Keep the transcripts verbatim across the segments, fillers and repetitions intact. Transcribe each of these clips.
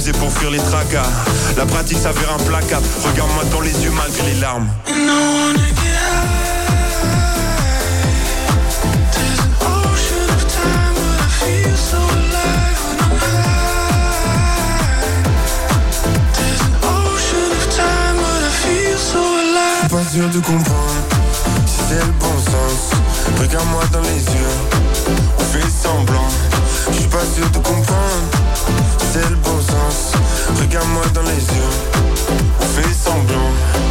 s'amuser pour fuir les tracas. La pratique s'avère implacable. Regarde-moi dans les yeux malgré les larmes. Pas sûr de comprendre si c'est le bon sens. Regarde-moi dans les yeux, on fait semblant. Je suis pas sûr de comprendre si c'est le bon sens. Regarde-moi dans les yeux, on fait semblant.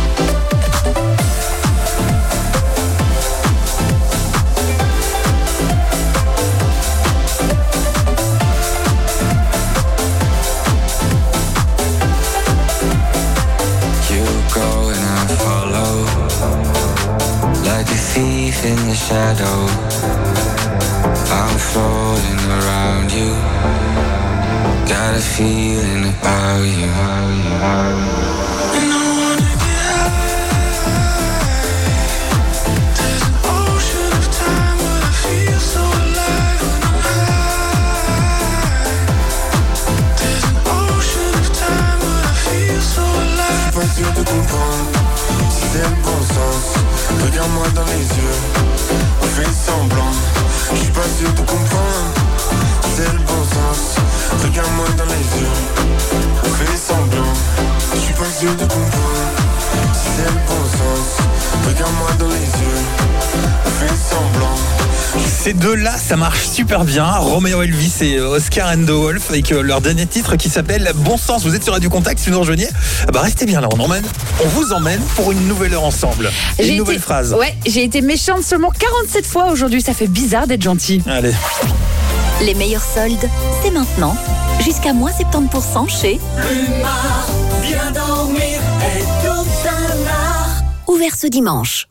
Thief in the shadow, I'm floating around you. Got a feeling about you. And I wanna get high. There's an ocean of time, but I feel so alive when I'm high. There's an ocean of time, but I feel so alive. Pas sûr de comprendre si c'est le bon sens. Regarde-moi dans les yeux, on fait semblant. Je suis pas sûr de comprendre, c'est le bon sens. Regarde-moi dans les yeux, on fait semblant. Je suis pas sûr de comprendre, c'est le bon sens. Regarde-moi dans les yeux, on fait semblant. Ces deux-là, ça marche super bien. Romeo Elvis et Oscar and the Wolf avec leur dernier titre qui s'appelle Bon Sens. Vous êtes sur Radio Contact, si vous nous rejoignez, bah restez bien là. On emmène, on vous emmène pour une nouvelle heure ensemble. Une j'ai nouvelle été, phrase. Ouais, j'ai été méchante seulement quarante-sept fois aujourd'hui. Ça fait bizarre d'être gentil. Allez. Les meilleurs soldes, c'est maintenant. Jusqu'à moins soixante-dix pour cent chez Plumard, bien dormir est tout un art. Ouvert ce dimanche.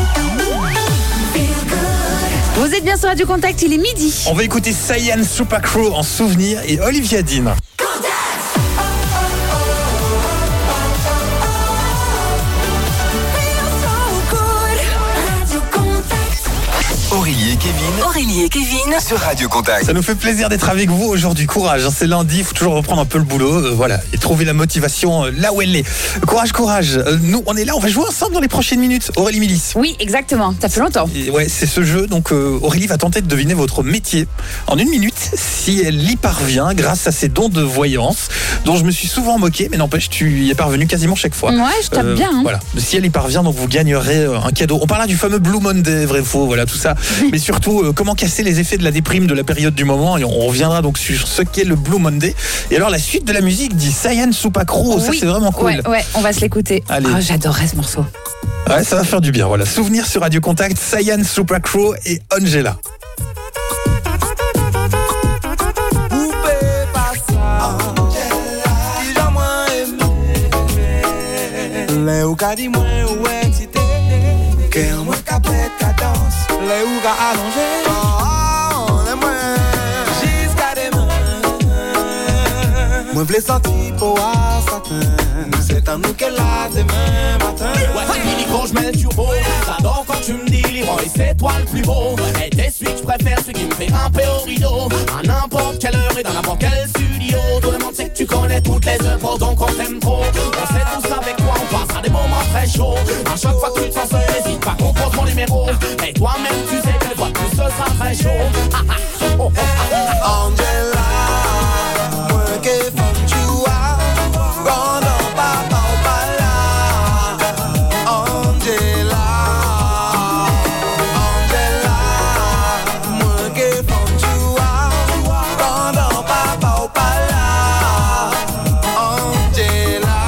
Vous êtes bien sur Radio Contact, il est midi. On va écouter Cyan Super Crew en souvenir et Olivia Dean. Aurélie et Kevin. Aurélie et Kevin sur Radio Contact. Ça nous fait plaisir d'être avec vous aujourd'hui. Courage, hein, c'est lundi, il faut toujours reprendre un peu le boulot, euh, voilà, et trouver la motivation euh, là où elle est. Courage, courage. Euh, nous, on est là, on va jouer ensemble dans les prochaines minutes. Aurélie Mélis. Oui, exactement. Ça fait longtemps. Et ouais, c'est ce jeu. Donc euh, Aurélie va tenter de deviner votre métier en une minute, si elle y parvient grâce à ses dons de voyance, dont je me suis souvent moqué, mais n'empêche, tu y es parvenu quasiment chaque fois. Ouais, je tape euh, bien. Hein. Voilà. Si elle y parvient, donc vous gagnerez un cadeau. On parlera du fameux Blue Monday, vrai faux, voilà tout ça. Mais surtout, euh, comment casser les effets de la déprime de la période du moment. Et on reviendra donc sur ce qu'est le Blue Monday. Et alors la suite de la musique dit Cyan Super Crew. Oui. Ça c'est vraiment cool. Ouais, ouais, on va se l'écouter. Allez. Oh, j'adorerais ce morceau. Ouais, ça va faire du bien. Voilà. Souvenir sur Radio Contact, Cyan Super Crew et Angela. Le ou ka di mwen ou excité, ke an mwen ka pèt ka dans. Le ou ka allongé, oh, le mwen jiska demen. Mwen vle senti pou a satin, c'est en nous qu'elle a demain matin. Ouais, Billy, quand je mets le turbo, j'adore quand tu me dis Leroy, c'est toi le plus beau. Et t'es celui que je préfère, celui qui me fait grimper au rideau. À n'importe quelle heure et dans n'importe quel studio. Tout le monde sait que tu connais toutes les œuvres, donc on t'aime trop. On sait tous avec toi, on passera des moments très chauds. À chaque fois que tu te sens seul, n'hésite pas, compose mon numéro. Et toi-même, tu sais que fois plus ce sera très chaud. Angela, moi que femme tu as, pendant papa ou pas là. Angela, Angela, moi que femme tu as, pendant papa ou pas là. Angela.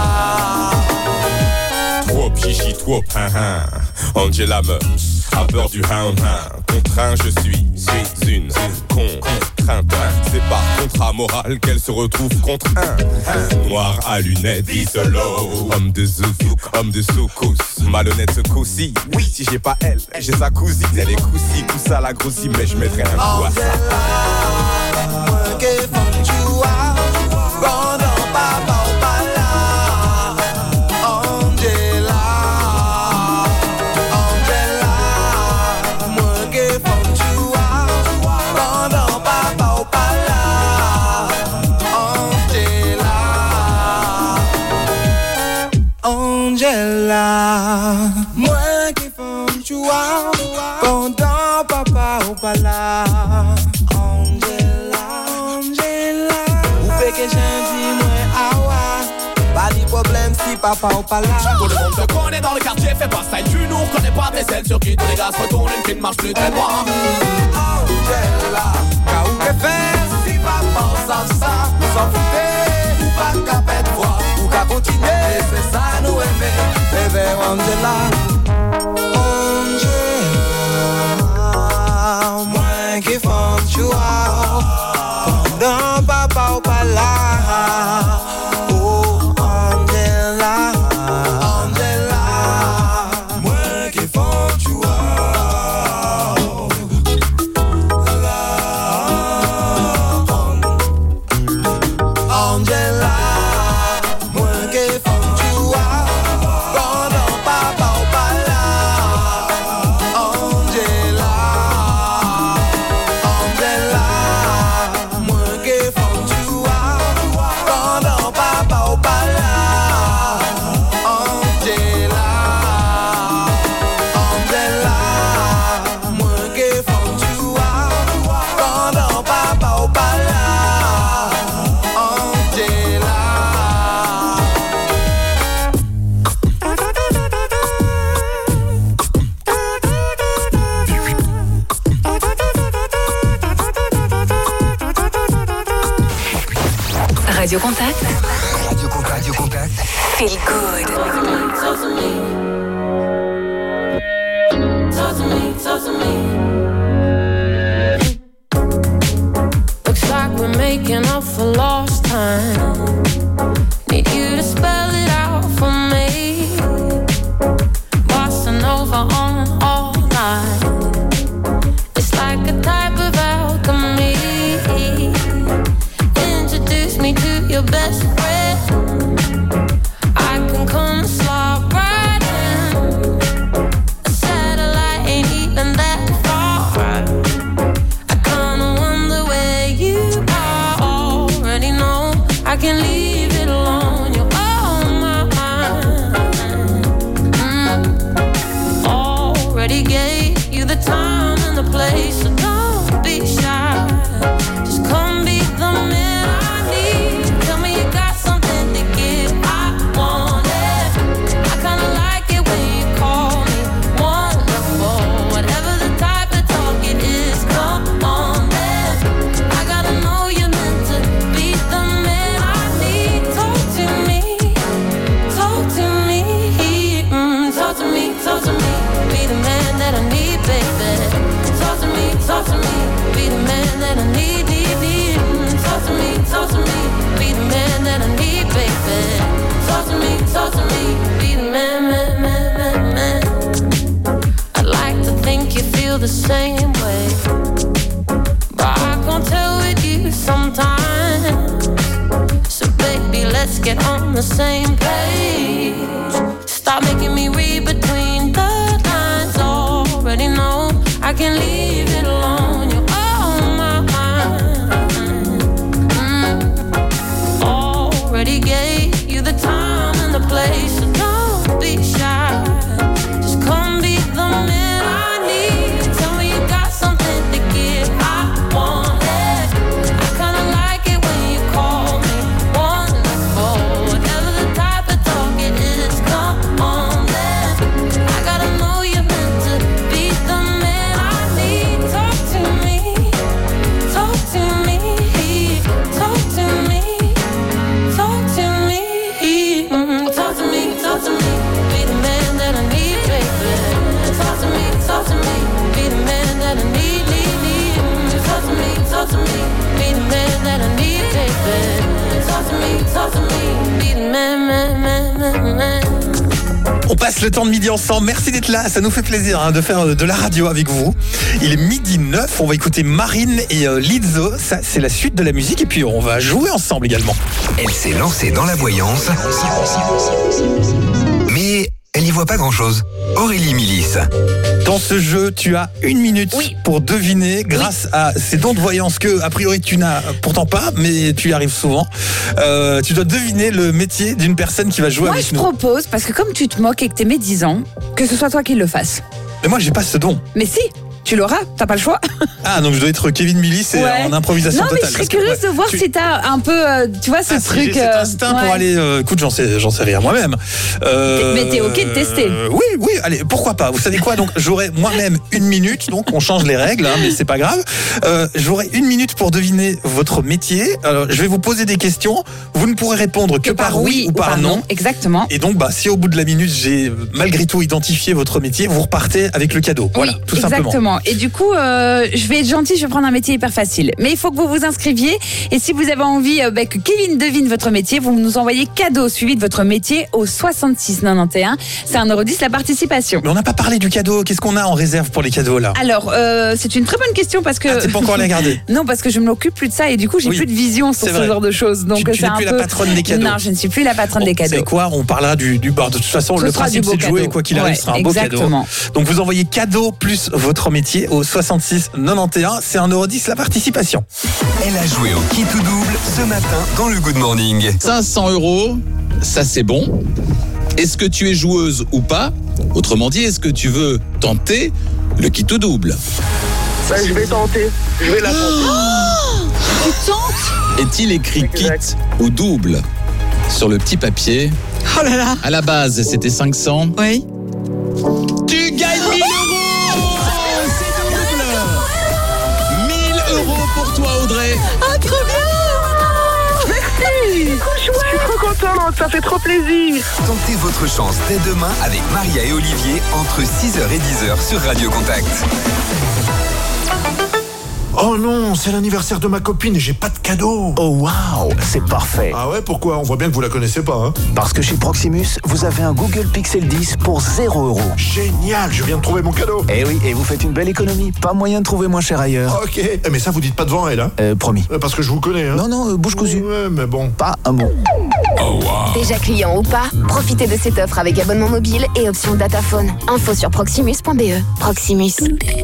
Trop chichi, trop hein hein. Angela me a peur du hound hound. Contraint je suis, suis une contrainte. C'est par contrat moral qu'elle se retrouve contre un noir à lunettes, dit solo. Homme de zouk, homme de soukous. Malhonnête ce coup-ci, oui, si j'ai pas elle, j'ai sa cousine. Elle est coussi, coussa la grossie, mais je mettrai un coup à ça. Moi que femme tu as, pendant papa ou pas là. Angela, Angela, moi que femme tu as, pendant papa ou pas là. Angela. que j'aime, moi, awa. Pas de problème si papa ou pas là. Tout le monde te connaît dans le quartier, fais pas style, tu nous reconnais pas, t'es celle sur qui tous les gars se retournent, une qui ne marche plus très droit. Angela, qu'a ou que faire si papa sans ça, sans fouter, ou pas qu'à perdre foi, ou qu'à continuer, c'est ça nous aimer, bébé Angela. Angela, moins qui font tu as, pendant papa ou pas là. Oh Angela, Angela, moins qui font tu as. Angela, moi que font tu as, pendant papa ou pas là. Angela, Angela, moi que font tu as, pendant papa ou pas là. Angela, Angela, moi que font tu as, pendant papa ou pas là. Radio Contact. Radio Contact. Radio Contact. Feel good. Talk to me, talk to me, talk to me. Looks like we're making up for lost time. Need you to spell it out for me. Bossa Nova on all night. It's like a type of alchemy. Introduce me to your best friend. I can come slide right in. A satellite ain't even that far. I kinda wonder where you are. Already know I can leave it alone. You're on my mind. Mm. Already gave you the time and the place, so don't be shy. Just come be the man I need. Tell me you got something to give. I want it. I kinda like it when you call me wonderful. Whatever the type of talk it is, come on then. I gotta know you're meant to be the man I need. Talk to me, talk to me, mm, talk to me, talk to me. Be the man that I need, baby. Talk to me, talk to me. Be the man that I need, need, need. Mm, talk to me, talk to me. Be the man that I need, baby. Talk to me, talk to me. Be the man, man, man, man, man. I'd like to think you feel the same way, but I can't tell with you sometimes. So baby, let's get on the same page. Stop making me read between the lines. Already know I can leave it alone. You're on my mind. Mm. Already gave you the time and the place, so don't be shy. Just come be the man I need. Tell me you got something to give. I want it. I kinda like it when you call me wonderful. Whatever the type of talk it is, come on then. I gotta know you're meant to be the man I need. Talk to me, talk to me, talk to me, talk to me, mm, talk to me, talk to me. Be the man that I need, baby. Talk to me, talk to me. Be the man that I need, need, need. Mm, talk to me, talk to me. Be the man that I need, baby. Talk to me, talk to me. Be the man, man, man, man, man. On passe le temps de midi ensemble. Merci d'être là. Ça nous fait plaisir hein, de faire de la radio avec vous. Il est midi neuf. On va écouter Marine et euh, Lizzo. Ça, c'est la suite de la musique. Et puis, on va jouer ensemble également. Elle s'est lancée dans la voyance, mais elle n'y voit pas grand-chose. Aurélie Milis. Dans ce jeu, tu as une minute Oui. pour deviner, grâce à ces dons de voyance que, a priori, tu n'as pourtant pas, mais tu y arrives souvent. Euh, tu dois deviner le métier d'une personne qui va jouer Moi, avec je nous. propose, parce que comme tu te moques et que t'es médisant, que ce soit toi qui le fasses. Mais moi, j'ai pas ce don. Mais si, tu l'auras, t'as pas le choix. Ah, donc je dois être Kevin Millis et Ouais. en improvisation Non, mais totale. je serais parce que, curieuse ouais, de voir tu- si t'as un peu, euh, tu vois, ce Ah, si truc. j'ai cet euh, instinct ouais. pour aller. euh, écoute, j'en sais, j'en sais rien moi-même. Euh, Mais t'es ok de tester. euh, Oui, oui. Allez, pourquoi pas. Vous savez quoi. Donc, j'aurai moi-même une minute. Donc, on change les règles, hein, mais c'est pas grave. Euh, j'aurai une minute pour deviner votre métier. Alors, je vais vous poser des questions. Vous ne pourrez répondre que, Que par oui ou par, non. Exactement. Et donc, bah, si au bout de la minute, j'ai euh, malgré tout identifié votre métier, vous repartez avec le cadeau. Voilà, Oui, tout simplement. exactement. Et du coup, euh, je vais être gentille, je vais prendre un métier hyper facile. Mais il faut que vous vous inscriviez. Et si vous avez envie euh, bah, que Kevin devine votre métier, vous nous envoyez cadeau suivi de votre métier au soixante-six quatre-vingt-onze. C'est un euro dix la participation. Mais on n'a pas parlé du cadeau. Qu'est-ce qu'on a en réserve pour les cadeaux là? Alors, euh, c'est une très bonne question parce que. Ah, t'es pas encore allé regarder? Non, parce que je ne m'occupe plus de ça et du coup, j'ai Oui, plus de vision sur c'est ce vrai. genre de choses. Donc, Tu- tu c'est n'es un plus la peu- patronne des cadeaux. Non, je ne suis plus la patronne Bon, des vous savez cadeaux. quoi? On parlera du, du bar. De toute façon, Ce le sera principe du beau c'est de jouer. cadeau. Quoi qu'il arrive, Ouais, ce sera un beau exactement. cadeau. Donc vous envoyez cadeau plus votre métier au soixante-six quatre-vingt-onze. C'est un euro dix la participation. Elle a joué au qui tout double ce matin dans le Good Morning. cinq cents euros, ça c'est bon. Est-ce que tu es joueuse ou pas? Autrement dit, est-ce que tu veux tenter le qui tout double? Ben, je vais tenter. Je vais la tenter. Tu tentes? Est-il écrit Exact. kit ou double sur le petit papier? Oh là là. À la base, c'était cinq cents. Oui. Tu gagnes mille euros! C'est double! mille euros pour toi, Audrey! Ah, trop bien. Merci. Je suis trop contente. Ça fait trop plaisir. Tentez votre chance dès demain avec Maria et Olivier entre six heures et dix heures sur Radio Contact. Oh non, c'est l'anniversaire de ma copine et j'ai pas de cadeau. Oh waouh, c'est parfait. Ah ouais, pourquoi? On voit bien que vous la connaissez pas, hein. Parce que chez Proximus, vous avez un Google Pixel dix pour zéro euro. Génial, je viens de trouver mon cadeau. Eh oui, et vous faites une belle économie. Pas moyen de trouver moins cher ailleurs. Ok, eh, mais ça vous dites pas devant elle, hein. Euh, promis. Euh, Parce que je vous connais, hein. Non, non, euh, bouche cousue. Ouais, mais bon. Pas un mot. Oh wow. Déjà client ou pas, profitez de cette offre avec abonnement mobile et option dataphone. Info sur proximus point b e. Proximus.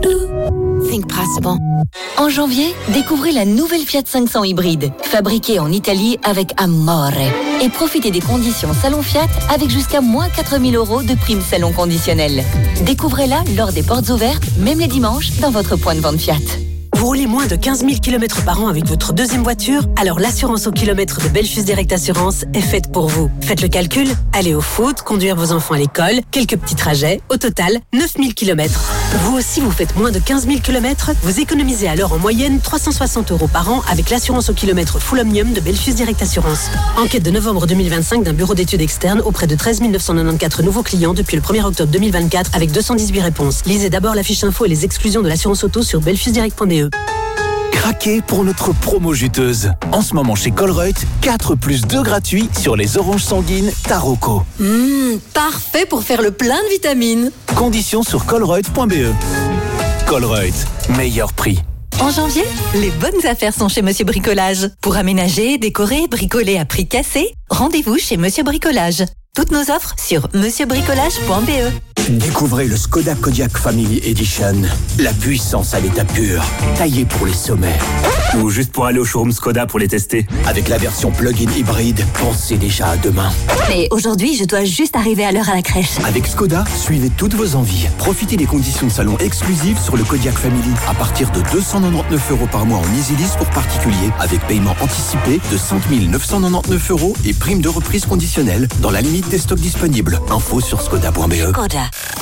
Think possible. En janvier, découvrez la nouvelle Fiat cinq cents hybride, fabriquée en Italie avec Amore. Et profitez des conditions Salon Fiat avec jusqu'à moins quatre mille euros de prime salon conditionnelle. Découvrez-la lors des portes ouvertes, même les dimanches, dans votre point de vente Fiat. Vous roulez moins de quinze mille kilomètres par an avec votre deuxième voiture? Alors l'assurance au kilomètre de Belfius Direct Assurance est faite pour vous. Faites le calcul, aller au foot, conduire vos enfants à l'école, quelques petits trajets, au total neuf mille kilomètres. Vous aussi vous faites moins de quinze mille kilomètres? Vous économisez alors en moyenne trois cent soixante euros par an avec l'assurance au kilomètre Full Omnium de Belfius Direct Assurance. Enquête de novembre deux mille vingt-cinq d'un bureau d'études externe auprès de treize mille neuf cent quatre-vingt-quatorze nouveaux clients depuis le premier octobre deux mille vingt-quatre avec deux cent dix-huit réponses. Lisez d'abord la fiche info et les exclusions de l'assurance auto sur belfius direct point b e. Craquez pour notre promo juteuse. En ce moment chez Colruyt, quatre plus deux gratuits sur les oranges sanguines Taroko. Mmh, parfait pour faire le plein de vitamines. Conditions sur colruyt point b e. Colruyt, meilleur prix. En janvier, les bonnes affaires sont chez Monsieur Bricolage. Pour aménager, décorer, bricoler à prix cassé, rendez-vous chez Monsieur Bricolage. Toutes nos offres sur monsieur bricolage point b e. Découvrez le Skoda Kodiaq Family Edition. La puissance à l'état pur, taillée pour les sommets. Ou juste pour aller au showroom Skoda pour les tester. Avec la version plug-in hybride, pensez déjà à demain. Mais aujourd'hui, je dois juste arriver à l'heure à la crèche. Avec Skoda, suivez toutes vos envies. Profitez des conditions de salon exclusives sur le Kodiaq Family. À partir de deux cent quatre-vingt-dix-neuf euros par mois en EasyLease pour particuliers. Avec paiement anticipé de cinq mille neuf cent quatre-vingt-dix-neuf euros et prime de reprise conditionnelle dans la limite des stocks disponibles. Info sur skoda point b e. Skoda.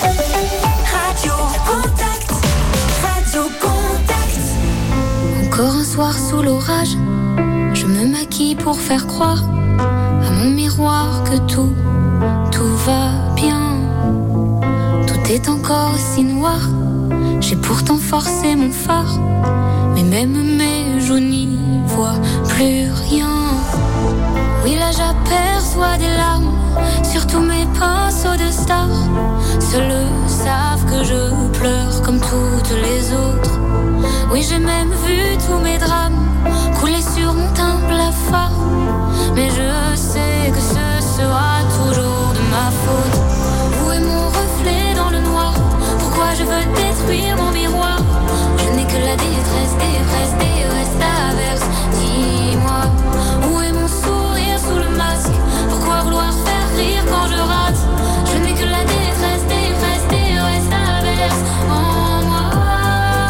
Radio Contact, Radio Contact. Encore un soir sous l'orage, je me maquille pour faire croire à mon miroir que tout, tout va bien. Tout est encore aussi noir, j'ai pourtant forcé mon phare, mais même mes joues n'y voient plus rien. Oui, là j'aperçois des larmes sur tous mes pinceaux de stars. Seuls savent que je pleure comme toutes les autres. Oui, j'ai même vu tous mes drames couler sur mon teint blafard. Mais je sais que ce sera toujours de ma faute. Où est mon reflet dans le noir? Pourquoi je veux détruire mon miroir? Je n'ai que la détresse, détresse, détresse, averse. Dis-moi, où est mon sourire sous le masque? Pourquoi vouloir faire rire quand je rate? Je n'ai que la détresse, détresse, détresse, averse en moi.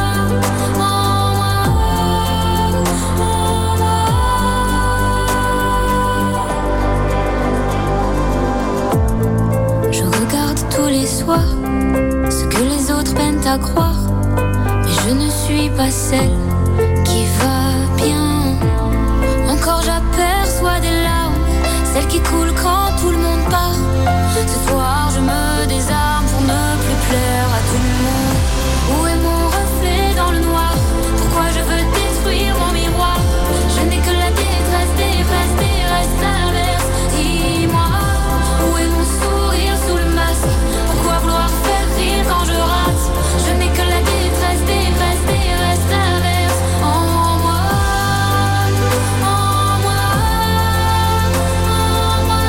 pas croire, mais je ne suis pas celle qui va bien. Encore j'aperçois des larmes, celles qui coulent quand tout le monde part. Ce soir je me désarme pour ne plus plaire à tout le monde. Où est mon reflet dans le noir? Pourquoi je veux détruire mon miroir? Je n'ai que la détresse, détresse, détresse, l'inverse. Dis-moi, où est mon sourire sous le masque? Pourquoi vouloir faire rire quand je rate? Je n'ai que la détresse, détresse, détresse, l'inverse. En moi, en moi, en moi.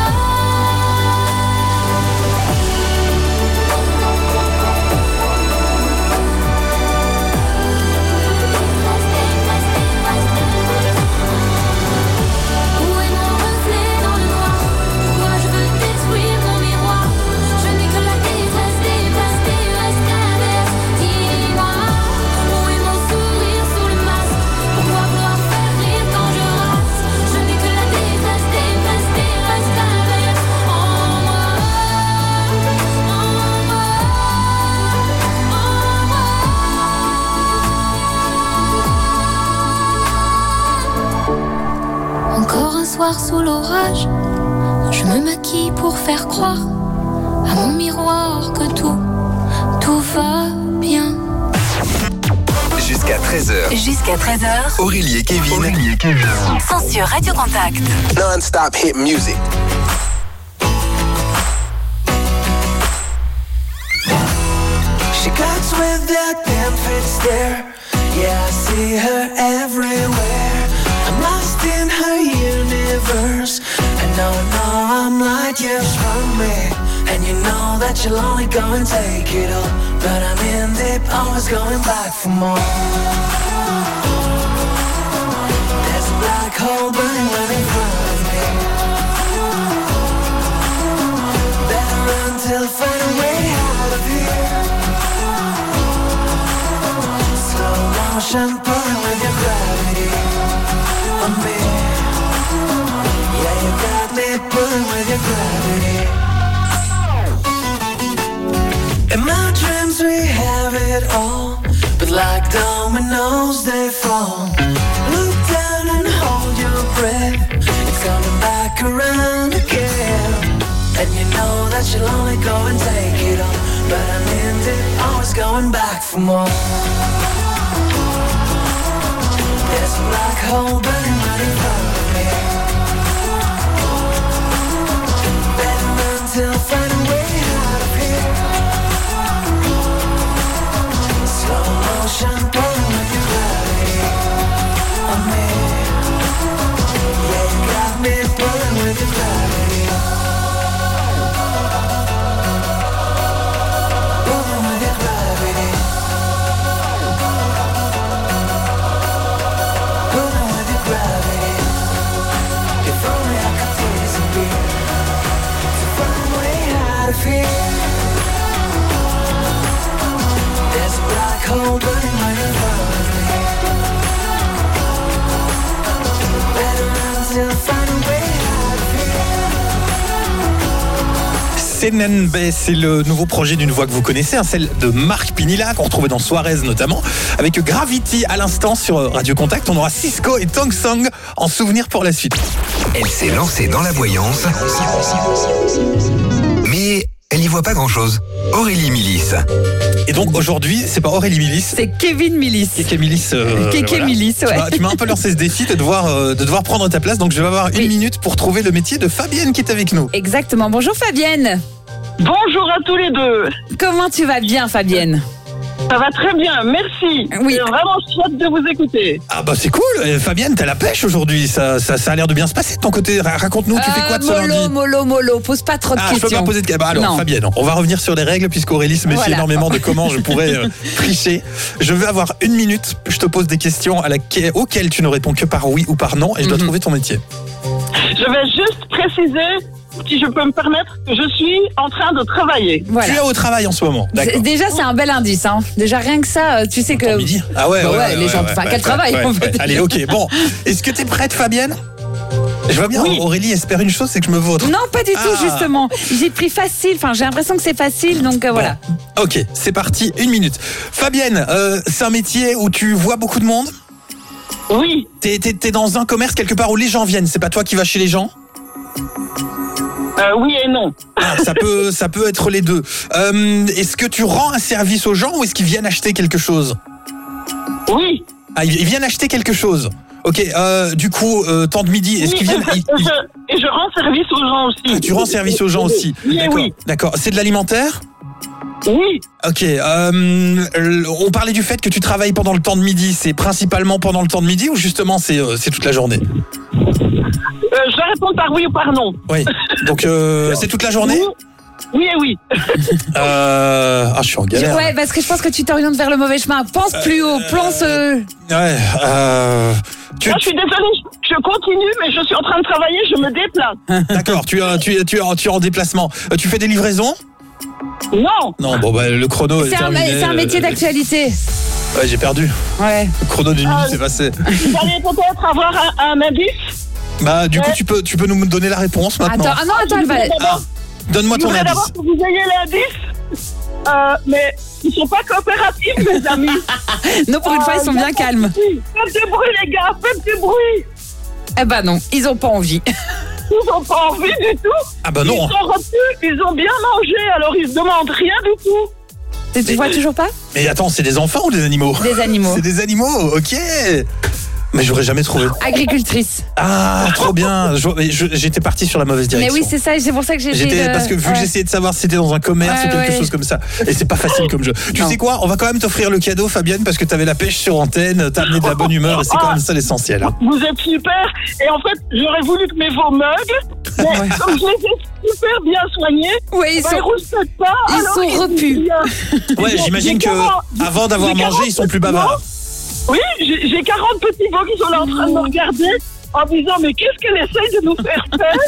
Où est mon reflet dans le noir? Pourquoi je veux détruire mon miroir? Je n'ai que la détresse, détresse, détresse, l'inverse. Dis-moi, où est mon sourire sous le masque? Pourquoi vouloir faire rire quand je rate? Je n'ai que la détresse, détresse, détresse, l'inverse. En moi, encore un soir sous l'orage, je me maquille pour faire croire à mon miroir que tout, tout va bien. Jusqu'à treize heures. Jusqu'à treize heures. Aurélie et Kevin. Aurélie et Kevin. Sont sur Radio Contact. Non-stop hit music. She cuts with that ten-foot stare. Yeah, I see her everywhere. I'm lost in her universe. And no, no, I'm light years from me. And you know that you'll only go and take it all. But I'm in deep, always going back for more. There's a black hole burning right in front of me. Better run till I find a way out of here. Slow motion pulling with your gravity on me. Yeah, you got me pulling with your gravity. In my dreams we have it all, but like dominoes they fall. Look down and hold your breath, it's coming back around again. And you know that you'll only go and take it all, but I'm in it, always going back for more. There's a black hole burning right in front of me. Better run till I find a way out of here. Slow motion pulling with your gravity on me. Yeah, you got me pulling with your gravity. Pulling with your gravity. Pulling with your gravity. If only I could disappear to find a way out of here. There's a black hole burning right in front of me. Better run till I find a way out of here. Senenbe, c'est le nouveau projet d'une voix que vous connaissez, hein, celle de Marc Pinilla, qu'on retrouvait dans Suarez notamment, avec Gravity à l'instant sur Radio Contact. On aura Cisco et Tong Song en souvenir pour la suite. Elle s'est lancée dans la voyance, mais elle n'y voit pas grand-chose. Aurélie Milis. Et donc aujourd'hui, c'est pas Aurélie Milis, C'est Kevin Millis. Kéké Milis. euh, Kéké voilà. Milis, Tu ouais. m'as- Tu m'as un peu lancé ce défi de devoir, euh, de devoir prendre ta place, donc je vais avoir une minute pour trouver le métier de Fabienne qui est avec nous. Exactement. Bonjour Fabienne. Bonjour à tous les deux. Comment tu vas bien Fabienne? Ça va très bien, merci. Oui. J'ai vraiment chouette de vous écouter. Ah bah c'est cool, Euh, Fabienne, t'as la pêche aujourd'hui, ça, ça, ça a l'air de bien se passer de ton côté. Ra- Raconte-nous, tu fais quoi de ce mollo, lundi? mollo, mollo, pose pas trop de Ah, je peux questions. pas poser de questions. Bah alors, Non. Fabienne, on va revenir sur les règles puisqu'Aurélie se méfie Voilà. énormément de comment je pourrais euh, tricher. Je vais avoir une minute. Je te pose des questions à laquelle, auxquelles tu ne réponds que par oui ou par non, et je dois Mhm. trouver ton métier. Je vais juste préciser, si je peux me permettre, que je suis en train de travailler. Voilà. Tu es au travail en ce moment, C'est- d'accord? Déjà, c'est un bel indice. Hein. Déjà, rien que ça, euh, tu sais que. Midi. Ah ouais, Bah ouais, ouais, ouais, les ouais, gens. ouais, Enfin, ouais, quel ouais, travail, ouais, on peut ouais. dire. Allez, ok. Bon, est-ce que t'es prête, Fabienne? Je vois bien, Oui. Aurélie espère une chose, c'est que je me vautre. Non, pas du Ah. tout, justement. J'ai pris facile, enfin, j'ai l'impression que c'est facile, donc euh, voilà. Ok, c'est parti, une minute. Fabienne, euh, c'est un métier où tu vois beaucoup de monde ? Oui. T'es, t'es, t'es dans un commerce quelque part où les gens viennent, c'est pas toi qui vas chez les gens ? Euh, oui et non. Ah, ça peut, ça peut être les deux. Euh, est-ce que tu rends un service aux gens ou est-ce qu'ils viennent acheter quelque chose ? Oui. Ah, ils ils viennent acheter quelque chose. Ok, euh, du coup, euh, temps de midi, est-ce Oui, qu'ils viennent... et, ils- je, et je- et je rends service aux gens aussi. Ah, tu rends service aux gens aussi. Oui, D'accord. oui. D'accord. C'est de l'alimentaire ? Oui. Ok. Euh, on parlait du fait que tu travailles pendant le temps de midi. C'est principalement pendant le temps de midi ou justement c'est euh, c'est toute la journée ? Euh, je vais répondre par oui ou par non. Oui. Donc euh, c'est toute la journée ? Oui et oui. Euh... Ah, je suis en galère. Ouais, parce que je pense que tu t'orientes vers le mauvais chemin. Pense plus haut, pense. euh, Ouais. Euh... Tu... Moi, je suis désolée, je, je continue, mais je suis en train de travailler, je me déplace. D'accord. Tu es tu es tu es en, tu es en déplacement. Euh, tu fais des livraisons ? Non. Non. Bon bah le chrono est, C'est un, terminé. c'est un métier d'actualité. Ouais, j'ai perdu. Ouais. Le chrono d'une minute Euh, est passé. Vous allez peut-être avoir un, un indice. Bah du coup Ouais. tu peux tu peux nous donner la réponse maintenant. Attends, ah non, attends, elle va. Ah, donne-moi Je ton voudrais indice. d'abord que vous ayez l'indice. Euh, mais ils sont pas coopératifs, mes amis. Non, pour une fois, ils sont bien calmes. Faites du bruit, les gars, faites du bruit. Eh ben non, ils ont pas envie. Ils ont pas envie du tout. Ah bah non. Ils sont repus, ils ont bien mangé, alors ils se demandent rien du tout. Tu vois toujours pas ? Mais attends, c'est des enfants ou des animaux ? Des animaux. C'est des animaux, ok. Mais j'aurais jamais trouvé. Agricultrice. Ah, trop bien. Je- mais je- J'étais parti sur la mauvaise Mais direction. oui, c'est ça, et c'est pour ça que j'ai J'étais essayé de- parce que vu que ouais. j'essayais de savoir si c'était dans un commerce Ouais, ou quelque ouais. chose comme ça, et c'est pas facile comme jeu. Tu Non. sais quoi ? On va quand même t'offrir le cadeau, Fabienne, parce que t'avais la pêche sur antenne, t'as amené de la bonne humeur, et c'est quand même ça l'essentiel. hein. Vous êtes super. Et en fait, j'aurais voulu que mes vos mugs, mais comme je les ai super bien soignés, Ouais, ils bah, sont- ils rouspètent pas. ils alors sont repus. Ils Ouais, ont- j'imagine j'ai que quarante avant d'avoir j'ai mangé, quarante ils sont plus petits bavards. veaux. Oui, j'ai j'ai quarante petits veaux qui sont là en train de me regarder en disant mais qu'est-ce qu'elle essaye de nous faire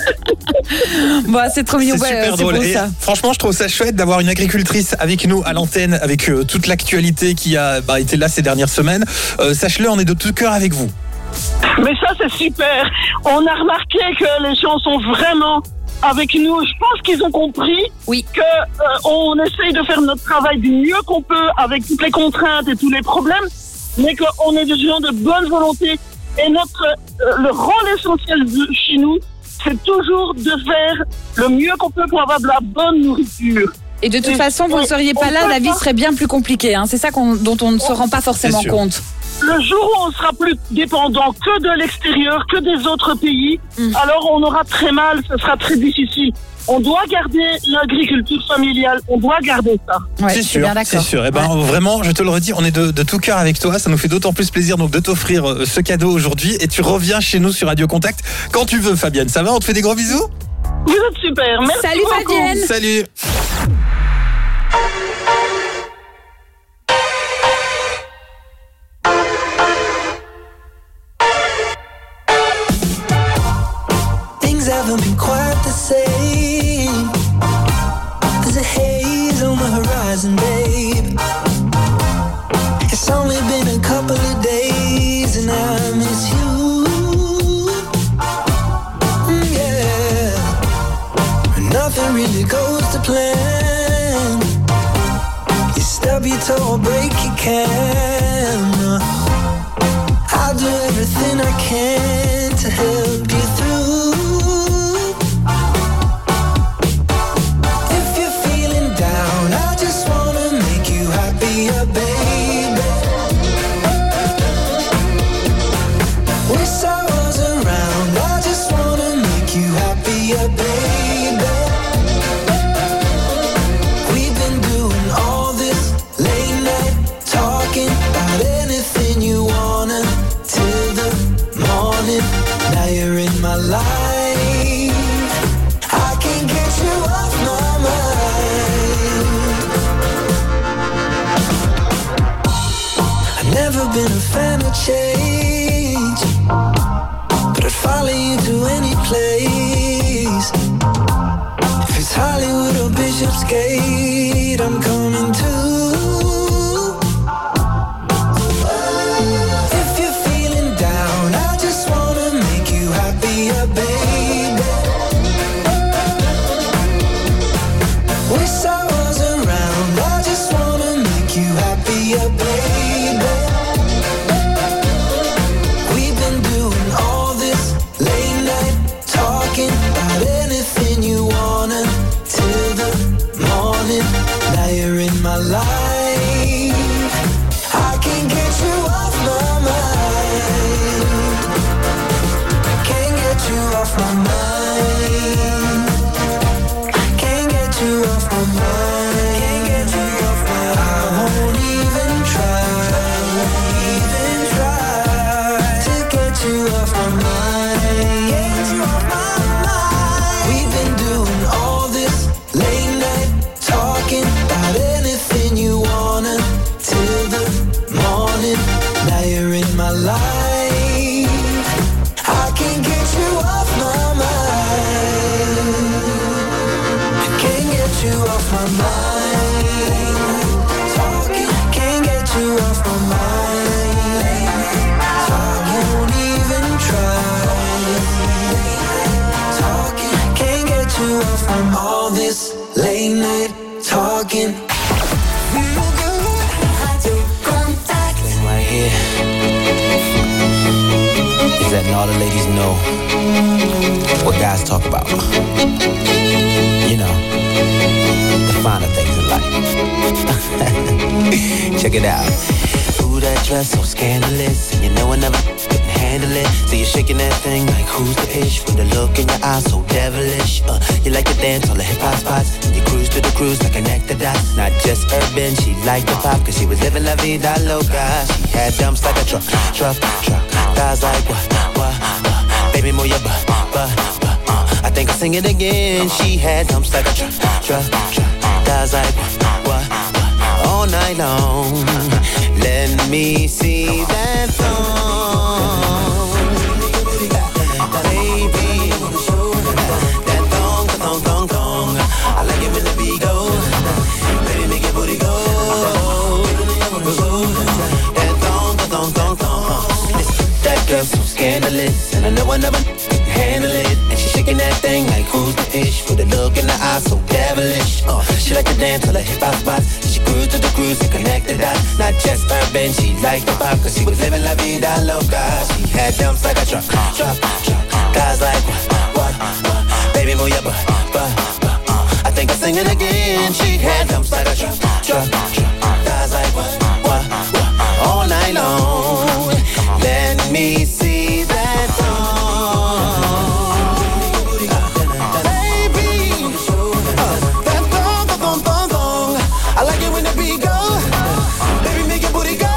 faire. Bah, c'est trop mignon, C'est ouais, super c'est drôle. beau Et ça. franchement, je trouve ça chouette d'avoir une agricultrice avec nous à l'antenne, avec euh, toute l'actualité qui a bah, été là ces dernières semaines. Euh, Sache-le, on est de tout cœur avec vous. Mais ça c'est super. On a remarqué que les gens sont vraiment avec nous. Je pense qu'ils ont compris oui. que euh, on essaye de faire notre travail du mieux qu'on peut avec toutes les contraintes et tous les problèmes, mais qu'on est des gens de bonne volonté. Et notre euh, le rôle essentiel de chez nous, c'est toujours de faire le mieux qu'on peut pour avoir de la bonne nourriture. Et de toute façon, vous ne seriez pas là, la vie serait bien plus compliquée. Hein. C'est ça qu'on, dont on ne se rend pas forcément sûr. compte. Le jour où on sera plus dépendant que de l'extérieur, que des autres pays, Mm. alors on aura très mal, ce sera très difficile. On doit garder l'agriculture familiale, on doit garder ça. Ouais, c'est je suis sûr, bien d'accord. c'est sûr. Et ben vraiment, je te le redis, on est de, de tout cœur avec toi. Ça nous fait d'autant plus plaisir donc de t'offrir euh, ce cadeau aujourd'hui. Et tu reviens chez nous sur Radio Contact quand tu veux, Fabienne. Ça va ? On te fait des gros bisous. Vous êtes super, merci Salut beaucoup. Fabienne. Salut. Things haven't been quite the same. There's a haze on the horizon, babe. It's only been a couple of days and I miss you. Mm, yeah. Nothing really goes to plan. You stub your toe or break your can. I'll do everything I can to help you through. If you're feeling down, I just wanna make you happier, baby. Wish I was around, I just wanna make you happier, baby. We've been doing all this late night talking about anything you wanna till the morning. Now you're in my life. I can't get you off my mind. I've never been a fan of change, but I'd follow you to any place. If it's Hollywood or Bishopsgate, I'm coming too. If you're feeling down, I just wanna make you happier, baby. you off my mind. Talking, can't get you off my mind. Talking, won't even try. Talking, can't get you off from all this late night talking. Feel good, Radio Contact. Thing right here is letting all the ladies know what guys talk about. You know, the finer things in life. Check it out. Ooh, that dress so scandalous, and you know I never couldn't handle it. So you're shaking that thing like who's the ish? With a look in your eyes so devilish. Uh, you like to dance all the hip hop spots, and you cruise to the cruise like connect the dots. Not just urban, she liked the pop, cause she was living la vida loca. She had dumps like a truck, truck, truck. Thighs like what, what, what? Baby, move your butt, butt, butt. I think I'll sing it again. She had dumps like a truck, truck, truck. Thighs like what, what, what? All night long. Let me see that thong, baby. That thong, that thong, thong, thong. I like it when the beat go. Baby, make your booty go. That thong, that thong, thong, thong. That girl so scandalous, and I know I never handle it. And she shaking that thing like who's the ish? With a look in the eyes so devilish. Uh, she like to dance till her hip hop spots. She cruise to the cruise and connect the dots. Not just urban, she liked the pop, cause she was living la vida loca. She had dumps like a truck, truck, truck. Guys like what, what, what? Baby, move your butt, butt, butt. Uh, I think I'll sing it again. She had dumps like a truck, truck, truck. Guys like what, what, what? All night long. Let me see that thong. I like it when the beat go. Baby, make your booty go.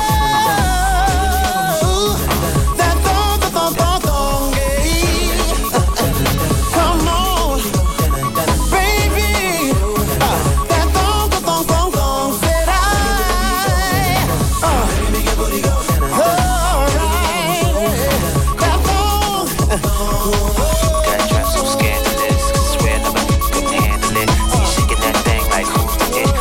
That thong, that thong, thong, thong, yeah. Come on, baby. That thong, that thong, thong, thong, said I. Uh, baby, make your booty go. All right, that thong. That dress so scandalous, 'cause I swear nobody couldn't handle it. See you shaking that thing like who's the it?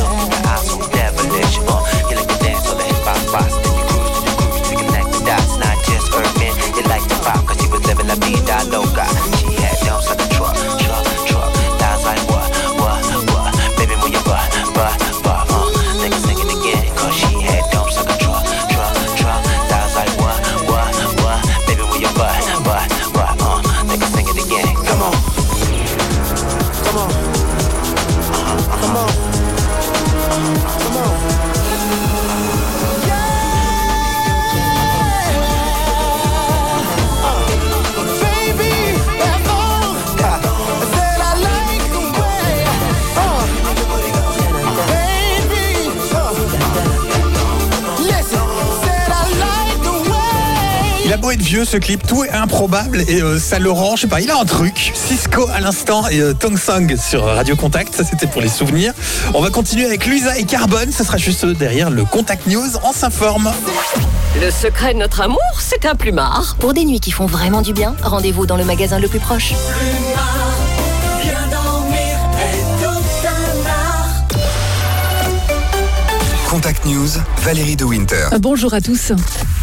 La vida loca. She had dumps like a truck, truck, truck. Thighs like what, what, what? Baby, move your butt, butt, butt. Uh, they can sing it again, cause she had dumps like a truck, truck, truck. Thighs like what, what, what? Baby, move your butt, butt, butt. Uh, they can sing it again. Come on, come on, come on, come on. Il a beau être vieux ce clip, tout est improbable et euh, ça le rend, je sais pas, il a un truc. Cisco à l'instant et euh, Tong Song sur Radio Contact, ça c'était pour les souvenirs. On va continuer avec Luisa et Carbone, ça sera juste derrière le Contact News, on s'informe. Le secret de notre amour, c'est un plumard. Pour des nuits qui font vraiment du bien, rendez-vous dans le magasin le plus proche. Contact News, Valérie de Winter. Bonjour à tous.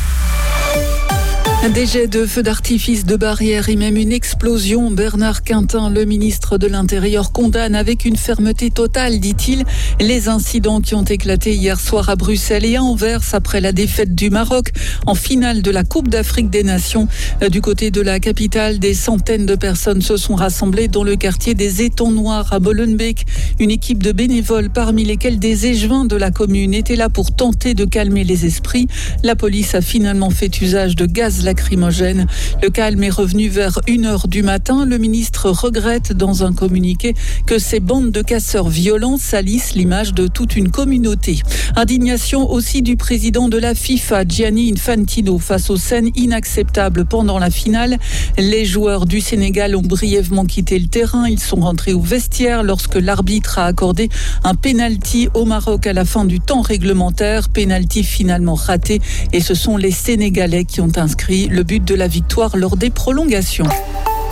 Des jets de feux d'artifice, de barrières et même une explosion. Bernard Quintin, le ministre de l'Intérieur, condamne avec une fermeté totale, dit-il, les incidents qui ont éclaté hier soir à Bruxelles et à Anvers après la défaite du Maroc en finale de la Coupe d'Afrique des Nations. Du côté de la capitale, des centaines de personnes se sont rassemblées dans le quartier des Étangs Noirs à Molenbeek. Une équipe de bénévoles, parmi lesquels des échevins de la commune, était là pour tenter de calmer les esprits. La police a finalement fait usage de gaz lacrymogène. Le calme est revenu vers une heure du matin. Le ministre regrette dans un communiqué que ces bandes de casseurs violents salissent l'image de toute une communauté. Indignation aussi du président de la FIFA, Gianni Infantino, face aux scènes inacceptables pendant la finale. Les joueurs du Sénégal ont brièvement quitté le terrain. Ils sont rentrés au vestiaire lorsque l'arbitre a accordé un pénalty au Maroc à la fin du temps réglementaire. Pénalty finalement raté et ce sont les Sénégalais qui ont inscrit le but de la victoire lors des prolongations.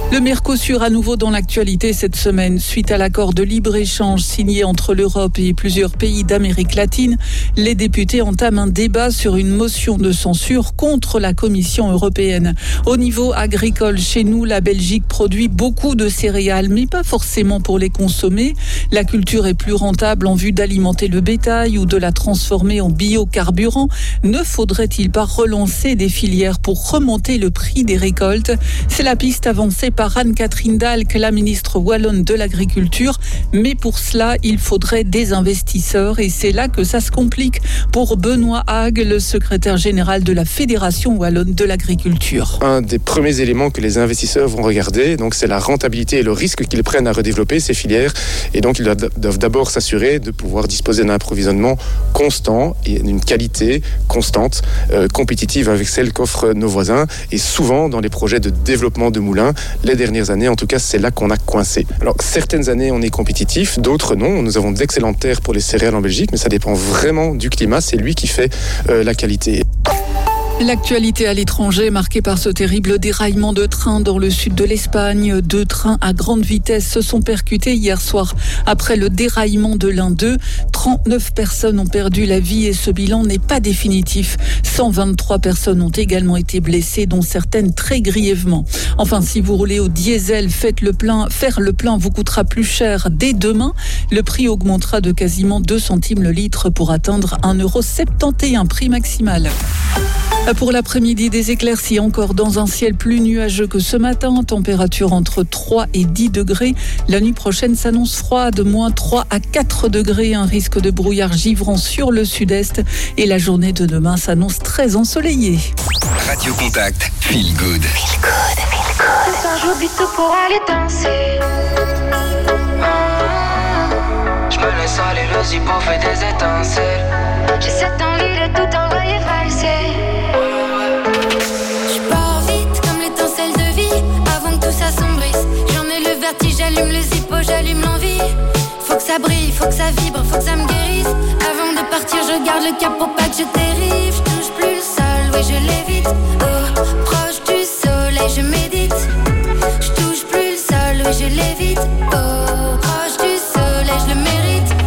Le Mercosur à nouveau dans l'actualité cette semaine. Suite à l'accord de libre-échange signé entre l'Europe et plusieurs pays d'Amérique latine, les députés entament un débat sur une motion de censure contre la Commission européenne. Au niveau agricole, chez nous, la Belgique produit beaucoup de céréales, mais pas forcément pour les consommer. La culture est plus rentable en vue d'alimenter le bétail ou de la transformer en biocarburant. Ne faudrait-il pas relancer des filières pour remonter le prix des récoltes ? C'est la piste avancée par Anne-Catherine Dalck, la ministre wallonne de l'Agriculture. Mais pour cela, il faudrait des investisseurs et c'est là que ça se complique pour Benoît Hague, le secrétaire général de la Fédération wallonne de l'Agriculture. Un des premiers éléments que les investisseurs vont regarder, donc c'est la rentabilité et le risque qu'ils prennent à redévelopper ces filières. Et donc ils doivent d'abord s'assurer de pouvoir disposer d'un approvisionnement constant et d'une qualité constante, euh, compétitive avec celle qu'offrent nos voisins. Et souvent, dans les projets de développement de moulins, les dernières années, en tout cas, c'est là qu'on a coincé. Alors, certaines années, on est compétitif, d'autres non. Nous avons d'excellentes terres pour les céréales en Belgique, mais ça dépend vraiment du climat. C'est lui qui fait euh, la qualité. L'actualité à l'étranger marquée par ce terrible déraillement de train dans le sud de l'Espagne. Deux trains à grande vitesse se sont percutés hier soir après le déraillement de l'un d'eux. trente-neuf personnes ont perdu la vie et ce bilan n'est pas définitif. cent vingt-trois personnes ont également été blessées, dont certaines très grièvement. Enfin, si vous roulez au diesel, faites le plein. Faire le plein vous coûtera plus cher dès demain. Le prix augmentera de quasiment deux centimes le litre pour atteindre un euro soixante et onze prix maximal. Pour l'après-midi, des éclaircies encore dans un ciel plus nuageux que ce matin. Température entre trois et dix degrés. La nuit prochaine s'annonce froide, moins trois à quatre degrés. Un risque de brouillard givrant sur le sud-est. Et la journée de demain s'annonce très ensoleillée. Radio Contact, feel good. Feel good, feel good. Ce soir, j'oublie tout pour aller danser. Je me laisse aller, le zippo fait des étincelles. J'ai cette envie de tout envoyer valser. Je pars vite comme l'étincelle de vie. Avant que tout s'assombrisse, j'en ai le vertige, j'allume le zippo, j'allume l'envie. Faut que ça brille, faut que ça vibre, faut que ça me guérisse. Avant de partir, je garde le cap pour pas que je dérive. Je touche plus le sol, oui je l'évite. Oh, proche du soleil, je médite. Je touche plus le sol, oui je l'évite. Oh, proche du soleil, je le mérite.